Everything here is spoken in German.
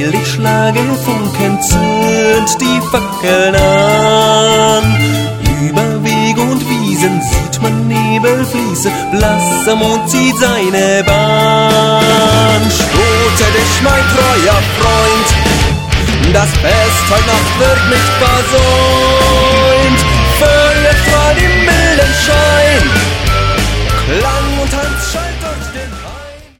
hell schlage Funken, zündet die Fackeln an. Über Wege und Wiesen sieht man Nebel fließen, blasser Mond zieht seine Bahn. Stote dich, mein treuer Freund, das Fest heut Nacht wird nicht versäumt. Feuerstrahl im milden Schein,